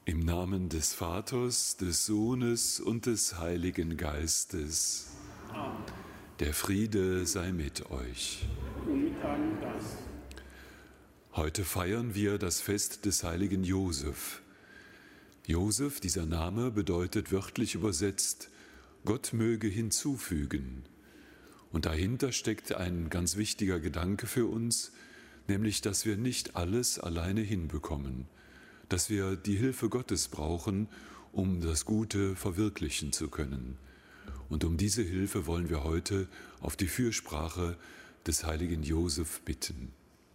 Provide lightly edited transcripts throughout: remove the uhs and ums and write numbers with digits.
Im Namen des Vaters, des Sohnes und des Heiligen Geistes. Amen. Der Friede sei mit euch. Und mit deinem Geist. Heute feiern wir das Fest des heiligen Josef. Josef, dieser Name, bedeutet wörtlich übersetzt, Gott möge hinzufügen. Und dahinter steckt ein ganz wichtiger Gedanke für uns, nämlich, dass wir nicht alles alleine hinbekommen, dass wir die Hilfe Gottes brauchen, um das Gute verwirklichen zu können. Und um diese Hilfe wollen wir heute auf die Fürsprache des heiligen Josef bitten.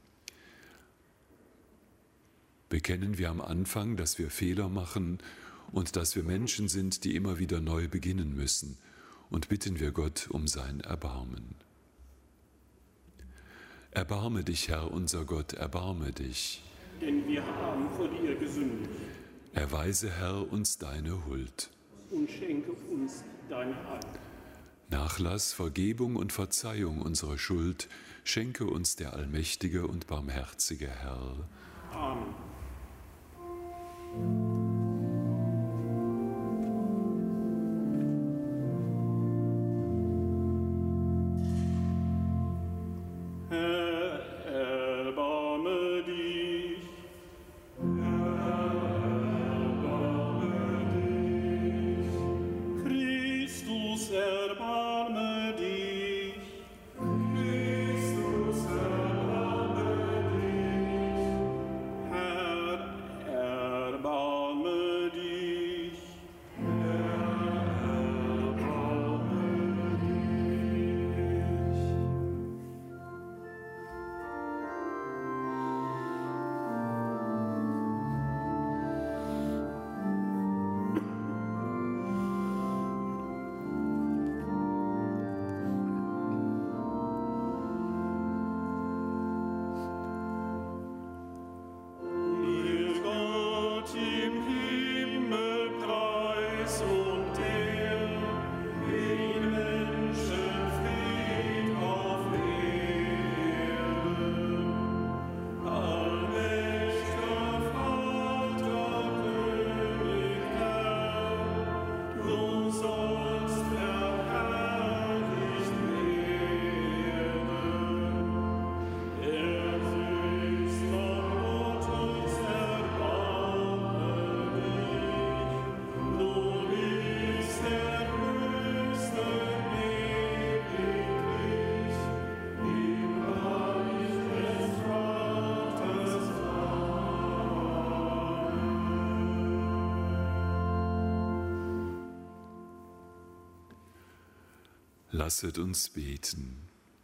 Bekennen wir am Anfang, dass wir Fehler machen und dass wir Menschen sind, die immer wieder neu beginnen müssen, und bitten wir Gott um sein Erbarmen. Erbarme dich, Herr, unser Gott, erbarme dich. Denn wir haben vor dir gesündigt. Erweise, Herr, uns deine Huld. Und schenke uns deine Heil. Nachlass, Vergebung und Verzeihung unserer Schuld schenke uns der allmächtige und barmherzige Herr. Amen. Lasset uns beten.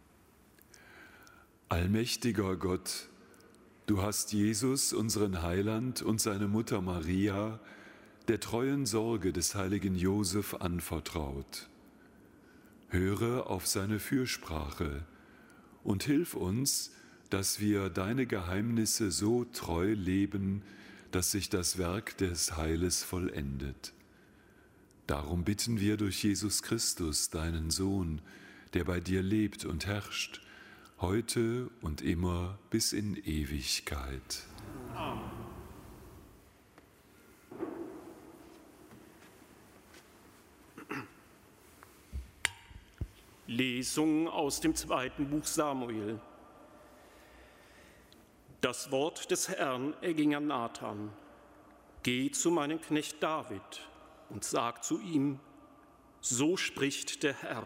Allmächtiger Gott, du hast Jesus, unseren Heiland, und seine Mutter Maria der treuen Sorge des heiligen Josef anvertraut. Höre auf seine Fürsprache und hilf uns, dass wir deine Geheimnisse so treu leben, dass sich das Werk des Heiles vollendet. Darum bitten wir durch Jesus Christus, deinen Sohn, der bei dir lebt und herrscht, heute und immer bis in Ewigkeit. Amen. Lesung aus dem 2. Buch Samuel. Das Wort des Herrn erging an Nathan: Geh zu meinem Knecht David und sag zu ihm, so spricht der Herr: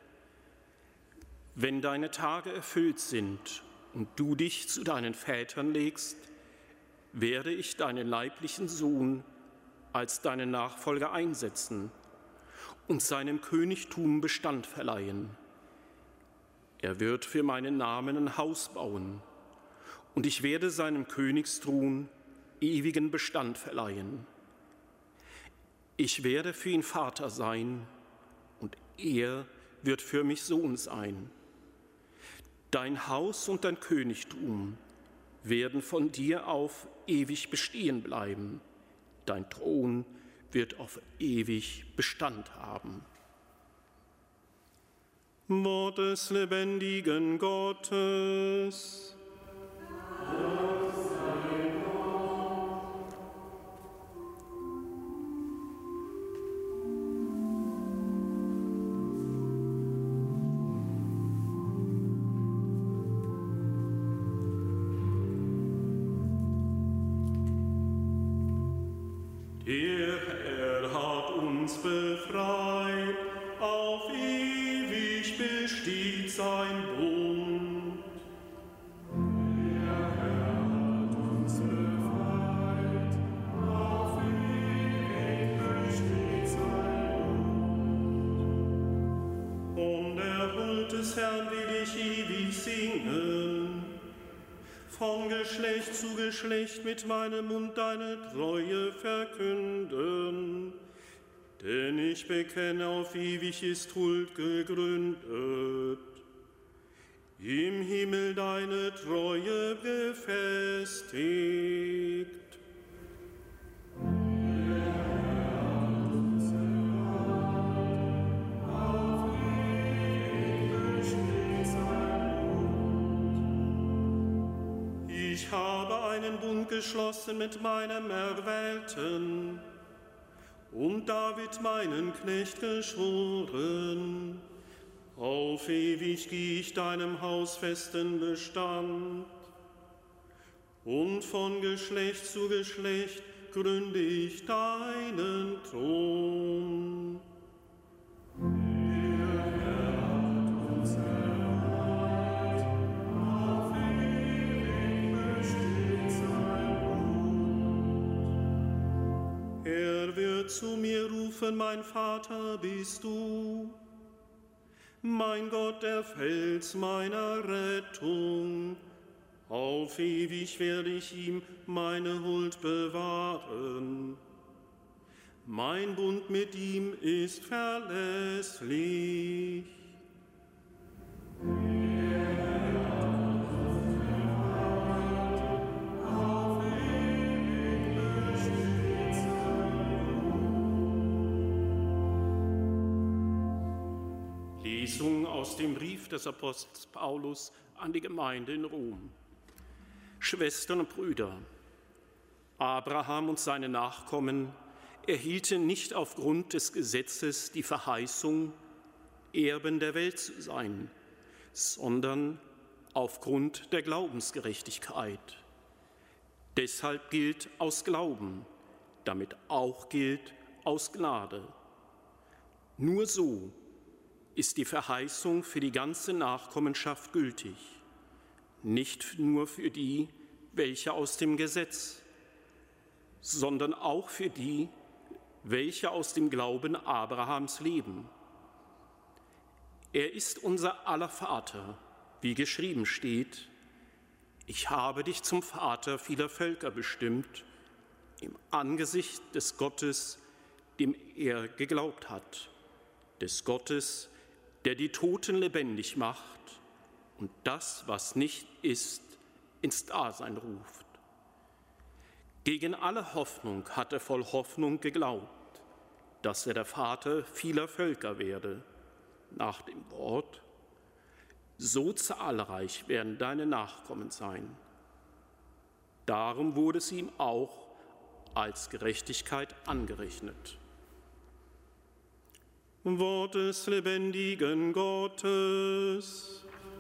Wenn deine Tage erfüllt sind und du dich zu deinen Vätern legst, werde ich deinen leiblichen Sohn als deinen Nachfolger einsetzen und seinem Königtum Bestand verleihen. Er wird für meinen Namen ein Haus bauen, und ich werde seinem Königsthron ewigen Bestand verleihen. Ich werde für ihn Vater sein, und er wird für mich Sohn sein. Dein Haus und dein Königtum werden von dir auf ewig bestehen bleiben. Dein Thron wird auf ewig Bestand haben. Wort des lebendigen Gottes. ewig singen, von Geschlecht zu Geschlecht mit meinem Mund deine Treue verkünden. Denn ich bekenne, auf ewig ist Huld gegründet, im Himmel deine Treue befestigt. Ich habe einen Bund geschlossen mit meinem Erwählten und David meinen Knecht geschworen. Auf ewig gehe ich deinem Haus festen Bestand und von Geschlecht zu Geschlecht gründe ich deinen Thron. Er wird zu mir rufen, mein Vater bist du, mein Gott, der Fels meiner Rettung. Auf ewig werde ich ihm meine Huld bewahren. Mein Bund mit ihm ist verlässlich. Lesung aus dem Brief des Apostels Paulus an die Gemeinde in Rom. Schwestern und Brüder, Abraham und seine Nachkommen erhielten nicht aufgrund des Gesetzes die Verheißung, Erben der Welt zu sein, sondern aufgrund der Glaubensgerechtigkeit. Deshalb gilt aus Glauben, damit auch gilt aus Gnade. Nur so ist die Verheißung für die ganze Nachkommenschaft gültig, nicht nur für die, welche aus dem Gesetz, sondern auch für die, welche aus dem Glauben Abrahams leben. Er ist unser aller Vater, wie geschrieben steht: Ich habe dich zum Vater vieler Völker bestimmt, im Angesicht des Gottes, dem er geglaubt hat, des Gottes, der die Toten lebendig macht und das, was nicht ist, ins Dasein ruft. Gegen alle Hoffnung hat er voll Hoffnung geglaubt, dass er der Vater vieler Völker werde, nach dem Wort: So zahlreich werden deine Nachkommen sein. Darum wurde es ihm auch als Gerechtigkeit angerechnet. Wort des lebendigen Gottes.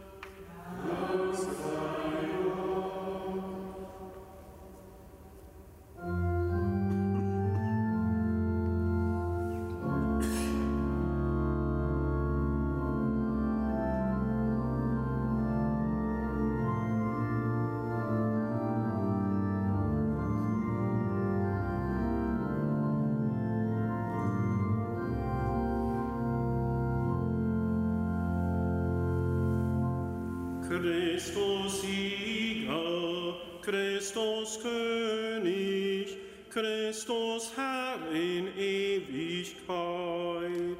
Christus Sieger, Christus König, Christus Herr in Ewigkeit.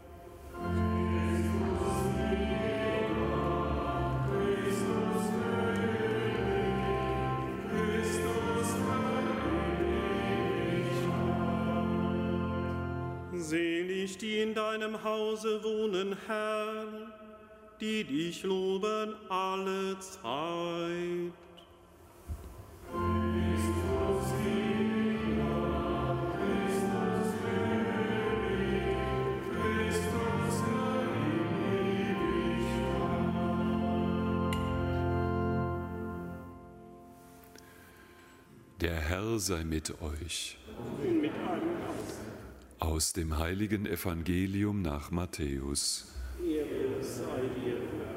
Christus Sieger, Christus König, Christus Herr in Ewigkeit. Selig, die in deinem Hause wohnen, Herr, die dich loben alle Zeit. Christus Sieger, Christus König, Christus Herr in Ewigkeit. Der Herr sei mit euch. Und mit einem Aus dem heiligen Evangelium nach Matthäus. Ehre sei dir.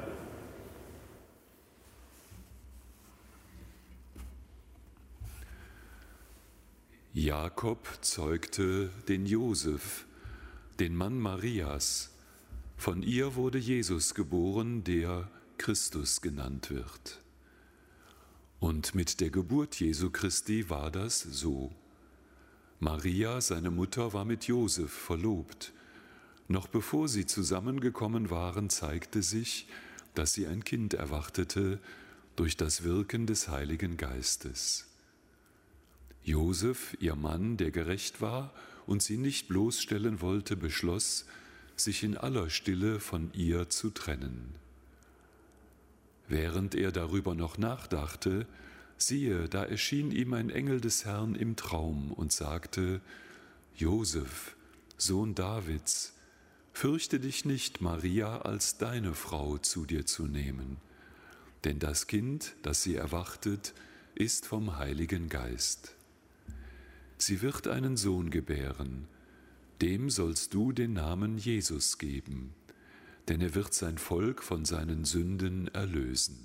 Jakob zeugte den Josef, den Mann Marias. Von ihr wurde Jesus geboren, der Christus genannt wird. Und mit der Geburt Jesu Christi war das so. Maria, seine Mutter, war mit Josef verlobt. Noch bevor sie zusammengekommen waren, zeigte sich, dass sie ein Kind erwartete durch das Wirken des Heiligen Geistes. Josef, ihr Mann, der gerecht war und sie nicht bloßstellen wollte, beschloss, sich in aller Stille von ihr zu trennen. Während er darüber noch nachdachte, siehe, da erschien ihm ein Engel des Herrn im Traum und sagte: Josef, Sohn Davids, fürchte dich nicht, Maria als deine Frau zu dir zu nehmen, denn das Kind, das sie erwartet, ist vom Heiligen Geist. Sie wird einen Sohn gebären, dem sollst du den Namen Jesus geben, denn er wird sein Volk von seinen Sünden erlösen.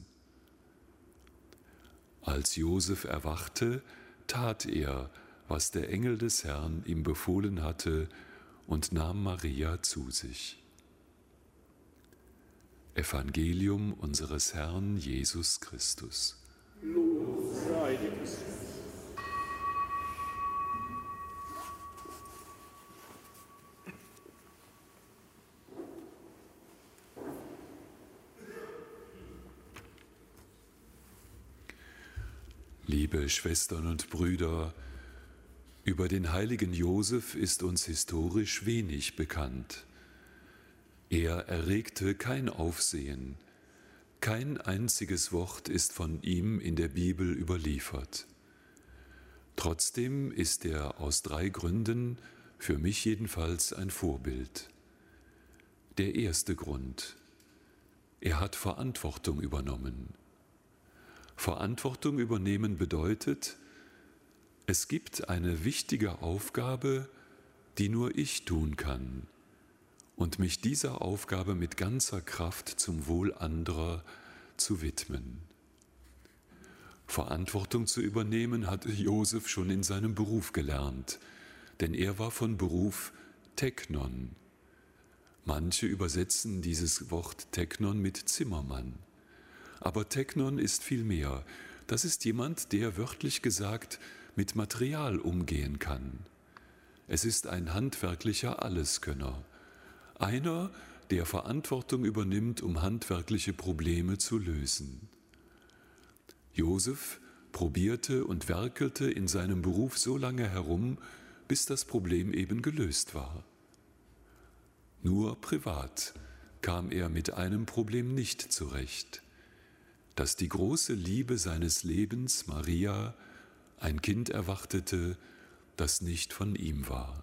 Als Josef erwachte, tat er, was der Engel des Herrn ihm befohlen hatte, und nahm Maria zu sich. Evangelium unseres Herrn Jesus Christus. Lob sei dir, Christus. Liebe Schwestern und Brüder, über den heiligen Josef ist uns historisch wenig bekannt. Er erregte kein Aufsehen, kein einziges Wort ist von ihm in der Bibel überliefert. Trotzdem ist er aus 3 Gründen, für mich jedenfalls, ein Vorbild. Der erste Grund: Er hat Verantwortung übernommen. Verantwortung übernehmen bedeutet, es gibt eine wichtige Aufgabe, die nur ich tun kann, und mich dieser Aufgabe mit ganzer Kraft zum Wohl anderer zu widmen. Verantwortung zu übernehmen hatte Josef schon in seinem Beruf gelernt, denn er war von Beruf Teknon. Manche übersetzen dieses Wort Teknon mit Zimmermann. Aber Teknon ist viel mehr. Das ist jemand, der wörtlich gesagt mit Material umgehen kann. Es ist ein handwerklicher Alleskönner. Einer, der Verantwortung übernimmt, um handwerkliche Probleme zu lösen. Josef probierte und werkelte in seinem Beruf so lange herum, bis das Problem eben gelöst war. Nur privat kam er mit einem Problem nicht zurecht: dass die große Liebe seines Lebens, Maria, ein Kind erwartete, das nicht von ihm war.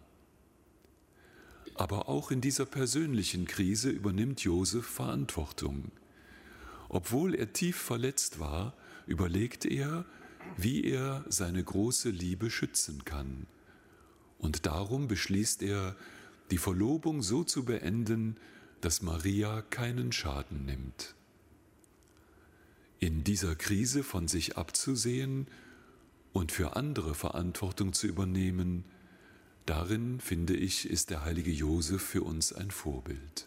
Aber auch in dieser persönlichen Krise übernimmt Josef Verantwortung. Obwohl er tief verletzt war, überlegt er, wie er seine große Liebe schützen kann. Und darum beschließt er, die Verlobung so zu beenden, dass Maria keinen Schaden nimmt. In dieser Krise von sich abzusehen und für andere Verantwortung zu übernehmen, darin, finde ich, ist der heilige Josef für uns ein Vorbild.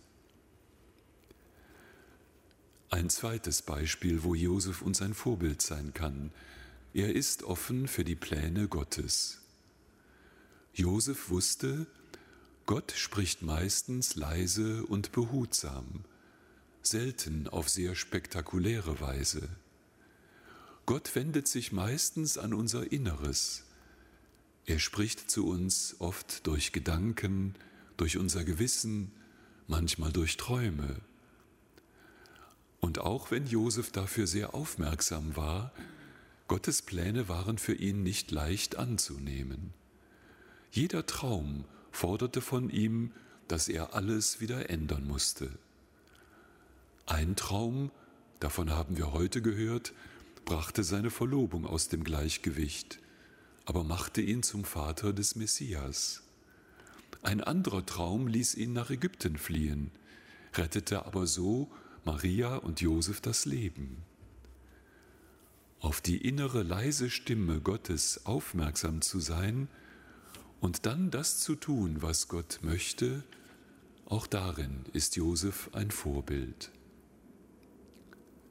Ein zweites Beispiel, wo Josef uns ein Vorbild sein kann: Er ist offen für die Pläne Gottes. Josef wusste, Gott spricht meistens leise und behutsam, selten auf sehr spektakuläre Weise. Gott wendet sich meistens an unser Inneres. Er spricht zu uns oft durch Gedanken, durch unser Gewissen, manchmal durch Träume. Und auch wenn Josef dafür sehr aufmerksam war, Gottes Pläne waren für ihn nicht leicht anzunehmen. Jeder Traum forderte von ihm, dass er alles wieder ändern musste. Ein Traum, davon haben wir heute gehört, brachte seine Verlobung aus dem Gleichgewicht, aber machte ihn zum Vater des Messias. Ein anderer Traum ließ ihn nach Ägypten fliehen, rettete aber so Maria und Josef das Leben. Auf die innere leise Stimme Gottes aufmerksam zu sein und dann das zu tun, was Gott möchte, auch darin ist Josef ein Vorbild.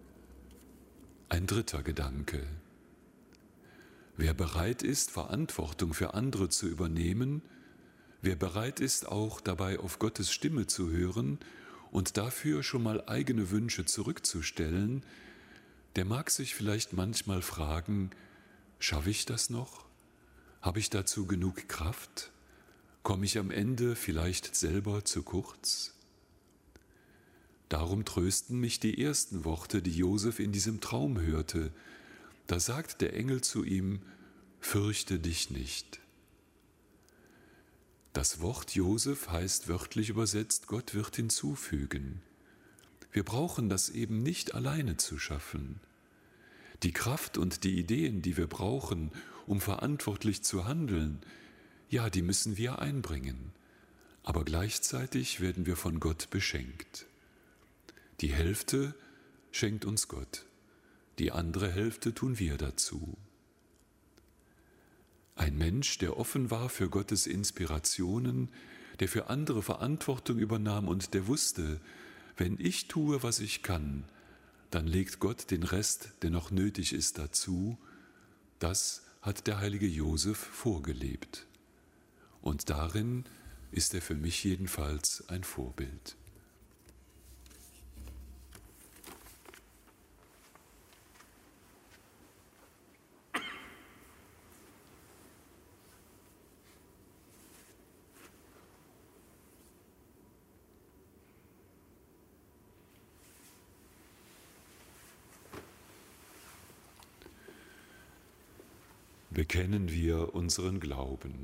Ein dritter Gedanke. Wer bereit ist, Verantwortung für andere zu übernehmen, wer bereit ist, auch dabei auf Gottes Stimme zu hören und dafür schon mal eigene Wünsche zurückzustellen, der mag sich vielleicht manchmal fragen, schaffe ich das noch? Habe ich dazu genug Kraft? Komme ich am Ende vielleicht selber zu kurz? Darum trösten mich die ersten Worte, die Josef in diesem Traum hörte. Da sagt der Engel zu ihm, fürchte dich nicht. Das Wort Josef heißt wörtlich übersetzt, Gott wird hinzufügen. Wir brauchen das eben nicht alleine zu schaffen. Die Kraft und die Ideen, die wir brauchen, um verantwortlich zu handeln, ja, die müssen wir einbringen. Aber gleichzeitig werden wir von Gott beschenkt. Die Hälfte schenkt uns Gott, die andere Hälfte tun wir dazu. Ein Mensch, der offen war für Gottes Inspirationen, der für andere Verantwortung übernahm und der wusste, wenn ich tue, was ich kann, dann legt Gott den Rest, der noch nötig ist, dazu. Das hat der heilige Josef vorgelebt. Und darin ist er für mich jedenfalls ein Vorbild. Bekennen wir unseren Glauben.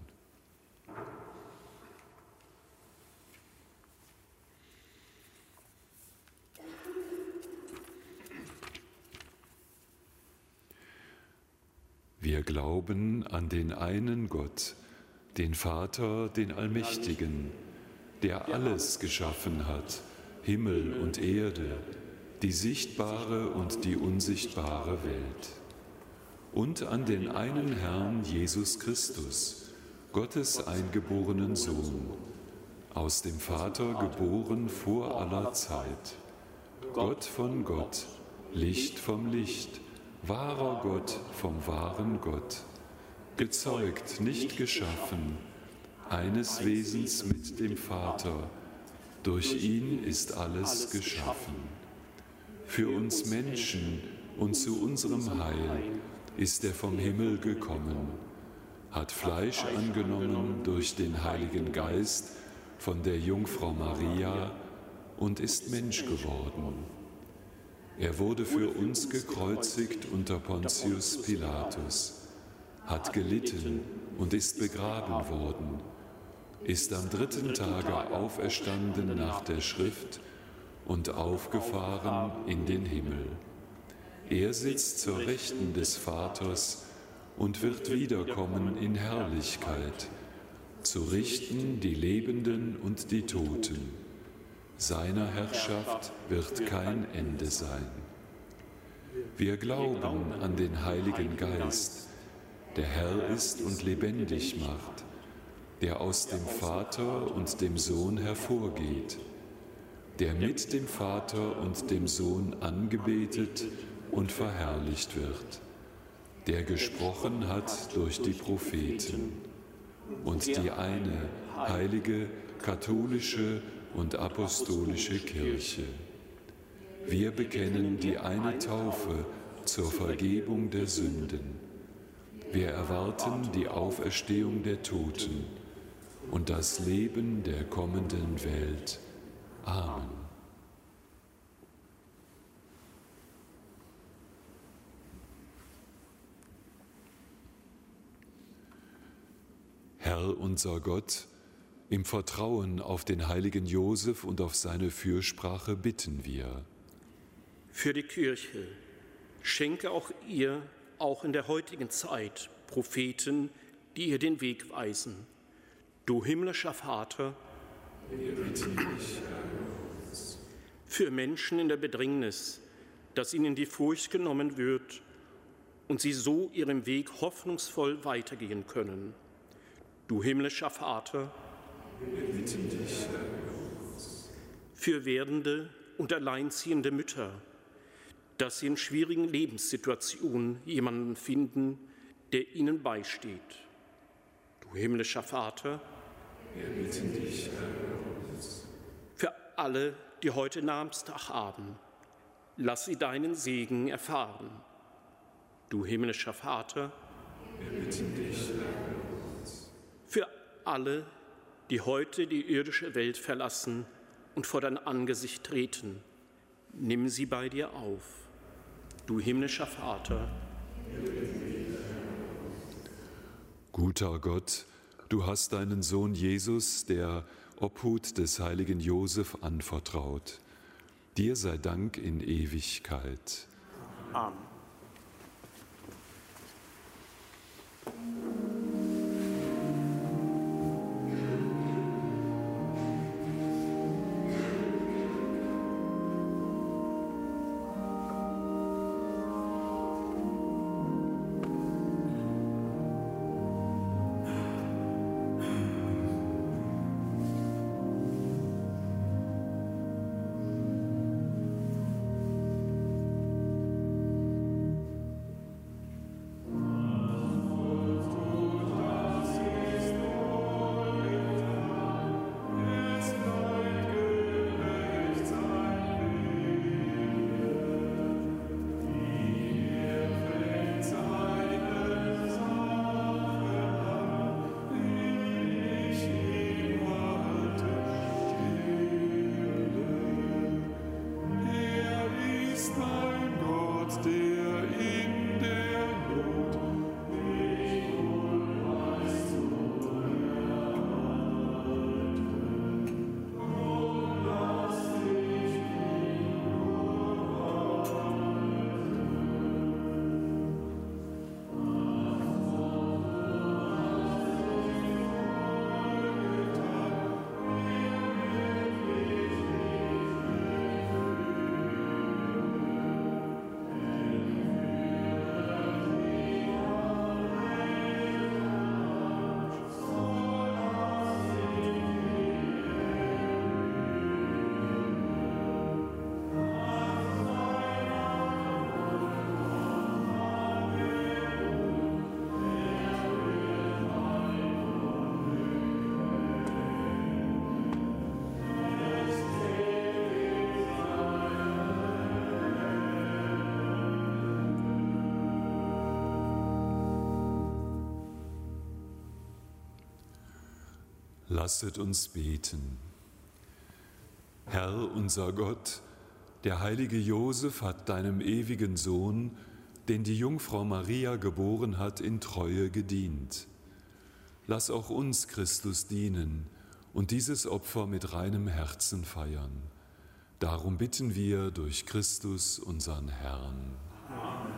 Wir glauben an den einen Gott, den Vater, den Allmächtigen, der alles geschaffen hat, Himmel und Erde, die sichtbare und die unsichtbare Welt. Und an den einen Herrn Jesus Christus, Gottes eingeborenen Sohn, aus dem Vater geboren vor aller Zeit, Gott von Gott, Licht vom Licht, wahrer Gott vom wahren Gott, gezeugt, nicht geschaffen, eines Wesens mit dem Vater, durch ihn ist alles geschaffen. Für uns Menschen und zu unserem Heil ist er vom Himmel gekommen, hat Fleisch angenommen durch den Heiligen Geist von der Jungfrau Maria und ist Mensch geworden. Er wurde für uns gekreuzigt unter Pontius Pilatus, hat gelitten und ist begraben worden, ist am dritten Tage auferstanden nach der Schrift und aufgefahren in den Himmel. Er sitzt zur Rechten des Vaters und wird wiederkommen in Herrlichkeit, zu richten die Lebenden und die Toten. Seiner Herrschaft wird kein Ende sein. Wir glauben an den Heiligen Geist, der Herr ist und lebendig macht, der aus dem Vater und dem Sohn hervorgeht, der mit dem Vater und dem Sohn angebetet und verherrlicht wird, der gesprochen hat durch die Propheten und die eine heilige, katholische und apostolische Kirche. Wir bekennen die eine Taufe zur Vergebung der Sünden. Wir erwarten die Auferstehung der Toten und das Leben der kommenden Welt. Amen. Herr unser Gott, im Vertrauen auf den heiligen Josef und auf seine Fürsprache bitten wir. Für die Kirche schenke auch ihr, auch in der heutigen Zeit, Propheten, die ihr den Weg weisen. Du himmlischer Vater, wir bitten dich, für Menschen in der Bedrängnis, dass ihnen die Furcht genommen wird und sie so ihrem Weg hoffnungsvoll weitergehen können. Du himmlischer Vater, wir bitten dich, für werdende und alleinziehende Mütter, dass sie in schwierigen Lebenssituationen jemanden finden, der ihnen beisteht. Du himmlischer Vater, wir bitten dich, erhöre uns. Für alle, die heute Namenstag haben, lass sie deinen Segen erfahren. Du himmlischer Vater, wir bitten dich, erhöre uns. Für alle, die heute die irdische Welt verlassen und vor dein Angesicht treten, nimm sie bei dir auf. Du himmlischer Vater, guter Gott, du hast deinen Sohn Jesus der Obhut des heiligen Josef anvertraut. Dir sei Dank in Ewigkeit. Amen. Lasset uns beten. Herr, unser Gott, der heilige Josef hat deinem ewigen Sohn, den die Jungfrau Maria geboren hat, in Treue gedient. Lass auch uns Christus dienen und dieses Opfer mit reinem Herzen feiern. Darum bitten wir durch Christus, unseren Herrn. Amen.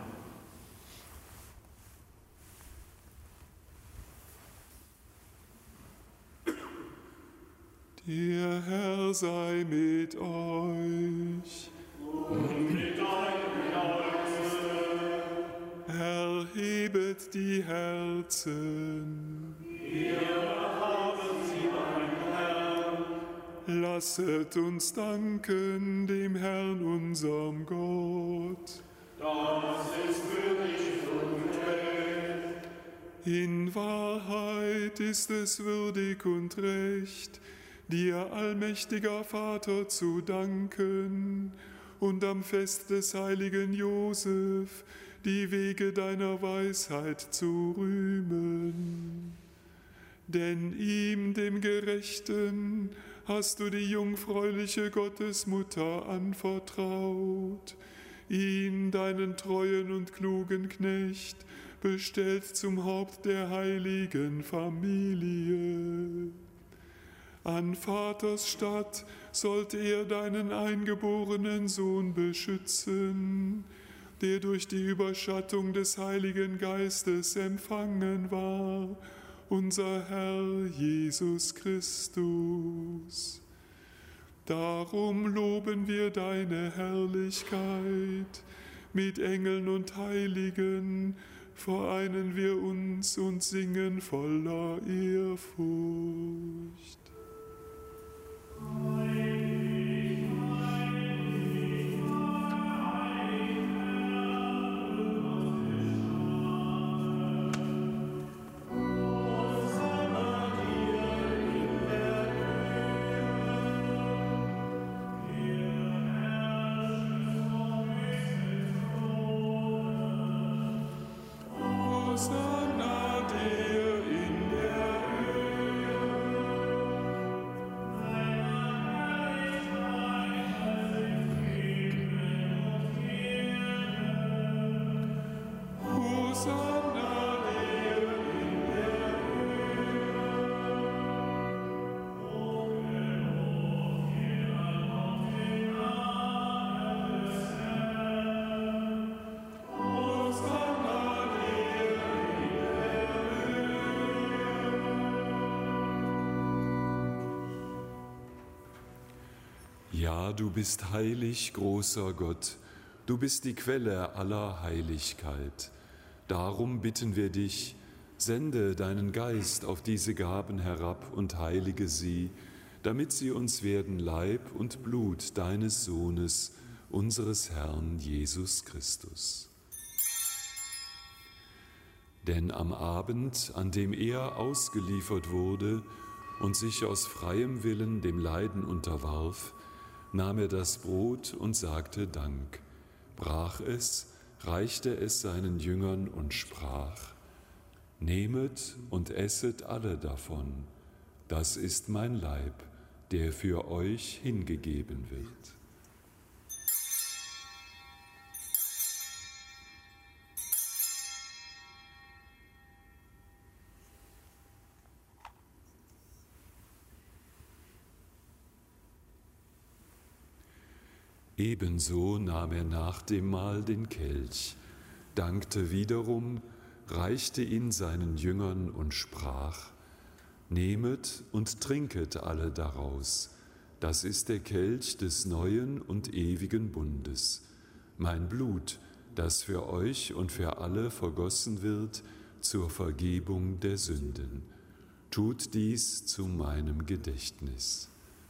Der Herr sei mit euch. Und mit deinem Geiste. Erhebet die Herzen. Wir haben sie beim Herrn. Lasset uns danken dem Herrn, unserem Gott. Das ist würdig und recht. In Wahrheit ist es würdig und recht, dir, allmächtiger Vater, zu danken und am Fest des heiligen Josef die Wege deiner Weisheit zu rühmen. Denn ihm, dem Gerechten, hast du die jungfräuliche Gottesmutter anvertraut, ihn, deinen treuen und klugen Knecht, bestellt zum Haupt der heiligen Familie. An Vaters Statt sollte er deinen eingeborenen Sohn beschützen, der durch die Überschattung des Heiligen Geistes empfangen war, unser Herr Jesus Christus. Darum loben wir deine Herrlichkeit, mit Engeln und Heiligen vereinen wir uns und singen voller Ehrfurcht. Heilig, heilig, heilig, Ja, du bist heilig, großer Gott, du bist die Quelle aller Heiligkeit. Darum bitten wir dich, sende deinen Geist auf diese Gaben herab und heilige sie, damit sie uns werden Leib und Blut deines Sohnes, unseres Herrn Jesus Christus. Denn am Abend, an dem er ausgeliefert wurde und sich aus freiem Willen dem Leiden unterwarf, nahm er das Brot und sagte Dank, brach es, reichte es seinen Jüngern und sprach: Nehmet und esset alle davon, das ist mein Leib, der für euch hingegeben wird. Ebenso nahm er nach dem Mahl den Kelch, dankte wiederum, reichte ihn seinen Jüngern und sprach: Nehmet und trinket alle daraus, das ist der Kelch des neuen und ewigen Bundes, mein Blut, das für euch und für alle vergossen wird zur Vergebung der Sünden. Tut dies zu meinem Gedächtnis.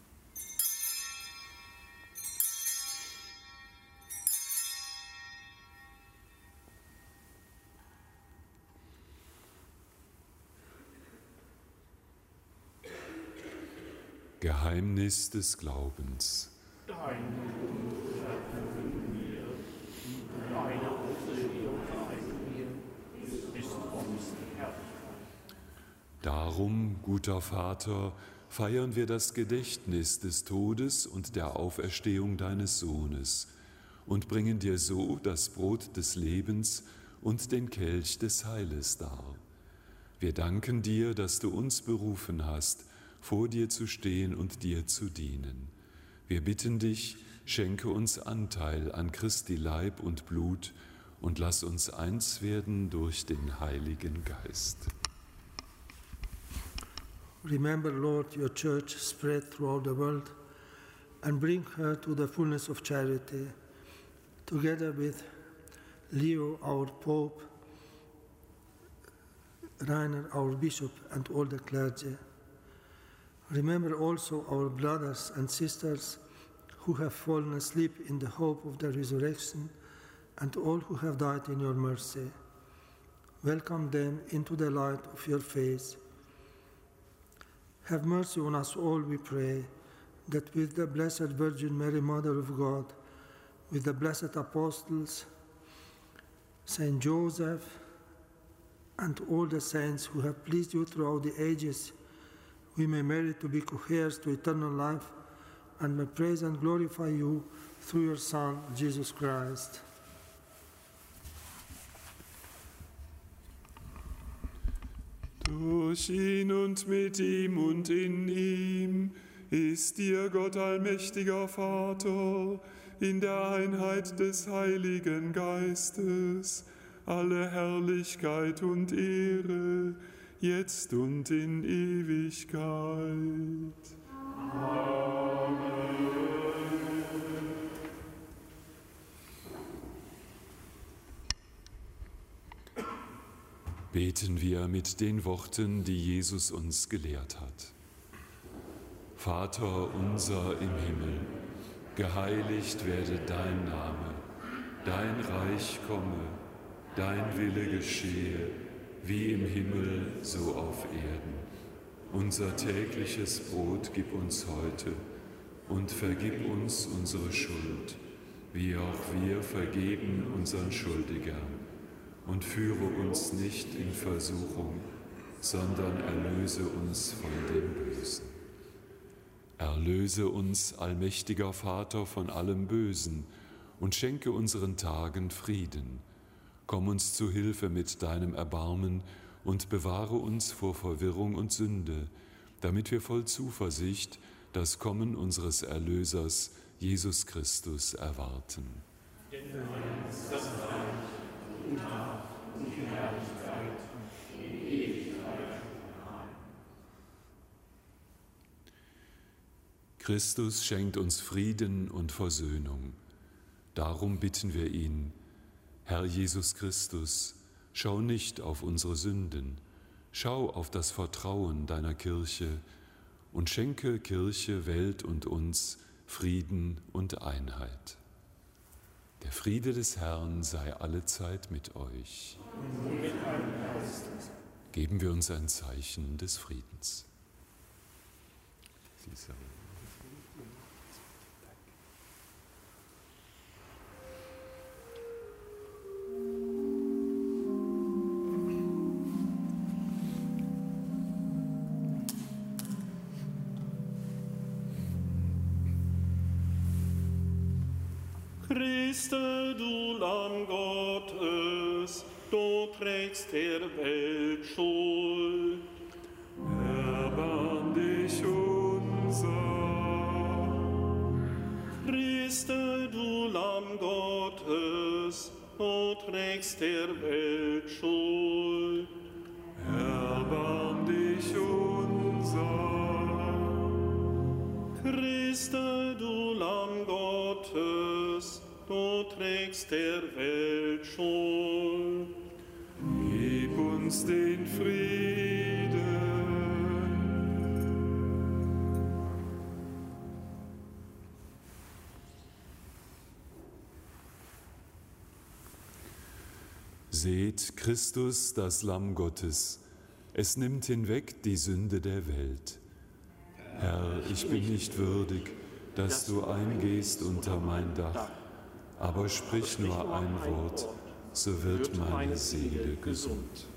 Geheimnis des Glaubens. Dein Blut erfüllt mir, deine Auferstehung vereint mir, bis uns die Herrlichkeit. Darum, guter Vater, feiern wir das Gedächtnis des Todes und der Auferstehung deines Sohnes und bringen dir so das Brot des Lebens und den Kelch des Heiles dar. Wir danken dir, dass du uns berufen hast, vor dir zu stehen und dir zu dienen. Wir bitten dich, schenke uns Anteil an Christi Leib und Blut und lass uns eins werden durch den Heiligen Geist. Remember, Lord, your church spread throughout the world and bring her to the fullness of charity, together with Leo, our Pope, Rainer, our Bishop, and all the clergy. Remember also our brothers and sisters who have fallen asleep in the hope of the resurrection, and all who have died in your mercy. Welcome them into the light of your face. Have mercy on us all, we pray, that with the Blessed Virgin Mary, Mother of God, with the blessed apostles, Saint Joseph, and all the saints who have pleased you throughout the ages, we may merit to be co-heirs to eternal life and may praise and glorify you through your Son, Jesus Christ. Durch ihn und mit ihm und in ihm ist dir Gott allmächtiger Vater, in der Einheit des Heiligen Geistes, alle Herrlichkeit und Ehre, jetzt und in Ewigkeit. Amen. Beten wir mit den Worten, die Jesus uns gelehrt hat. Vater unser im Himmel, geheiligt werde dein Name, dein Reich komme, dein Wille geschehe, wie im Himmel, so auf Erden. Unser tägliches Brot gib uns heute und vergib uns unsere Schuld, wie auch wir vergeben unseren Schuldigern. Und führe uns nicht in Versuchung, sondern erlöse uns von dem Bösen. Erlöse uns, allmächtiger Vater, von allem Bösen und schenke unseren Tagen Frieden. Komm uns zu Hilfe mit deinem Erbarmen und bewahre uns vor Verwirrung und Sünde, damit wir voll Zuversicht das Kommen unseres Erlösers, Jesus Christus, erwarten. Denn das Reich und die Herrlichkeit in Ewigkeit. Christus schenkt uns Frieden und Versöhnung. Darum bitten wir ihn, Herr Jesus Christus, schau nicht auf unsere Sünden, schau auf das Vertrauen deiner Kirche und schenke Kirche, Welt und uns Frieden und Einheit. Der Friede des Herrn sei allezeit mit euch. Geben wir uns ein Zeichen des Friedens. Christe, du Lamm Gottes, du trägst der Welt Schuld. Erbarm dich unser. Christe, du Lamm Gottes, du trägst der Welt Schuld. Erbarm dich unser. Christe, du Lamm Gottes, du trägst der Welt Schuld. Gib uns den Frieden. Seht Christus, das Lamm Gottes, es nimmt hinweg die Sünde der Welt. Herr, ich bin nicht würdig, dass du eingehst unter mein Dach, aber sprich nur ein Wort, so wird meine Seele gesund.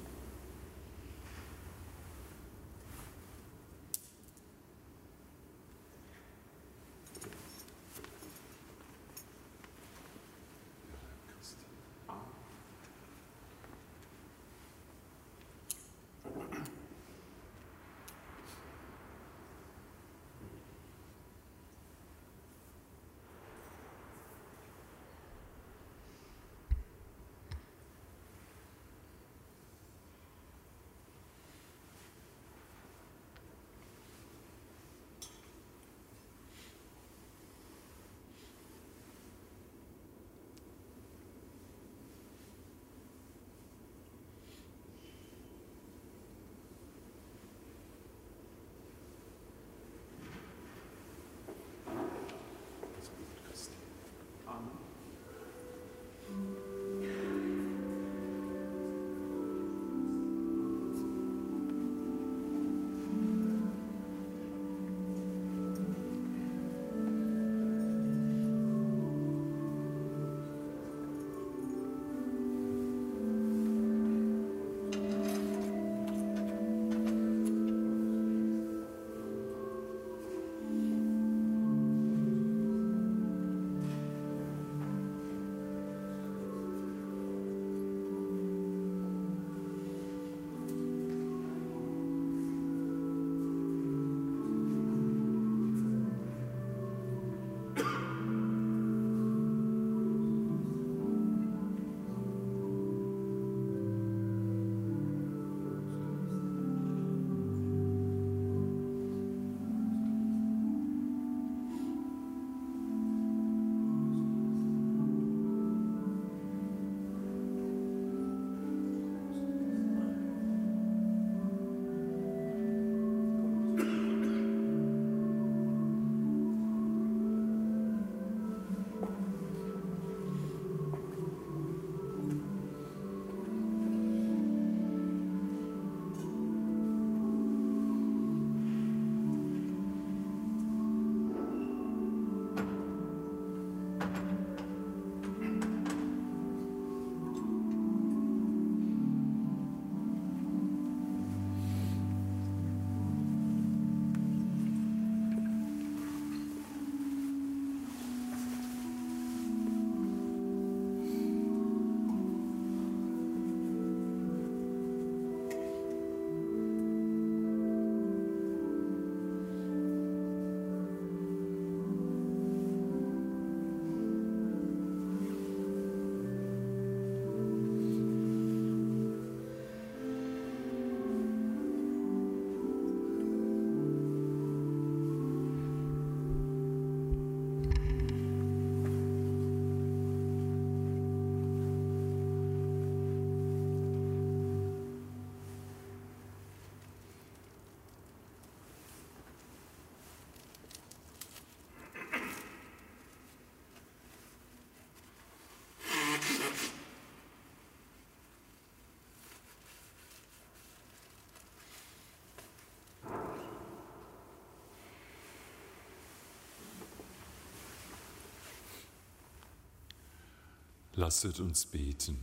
Lasset uns beten.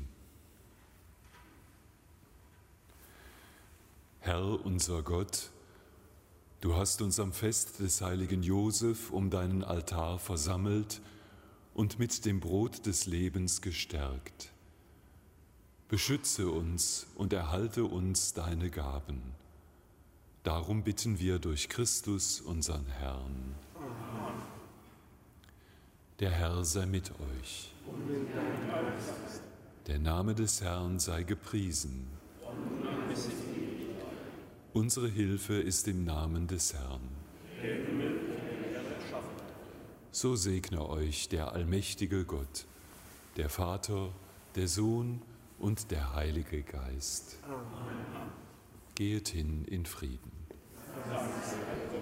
Herr unser Gott, du hast uns am Fest des heiligen Josef um deinen Altar versammelt und mit dem Brot des Lebens gestärkt. Beschütze uns und erhalte uns deine Gaben. Darum bitten wir durch Christus, unseren Herrn. Amen. Der Herr sei mit euch. Der Name des Herrn sei gepriesen. Unsere Hilfe ist im Namen des Herrn. So segne euch der allmächtige Gott, der Vater, der Sohn und der Heilige Geist. Amen. Geht hin in Frieden.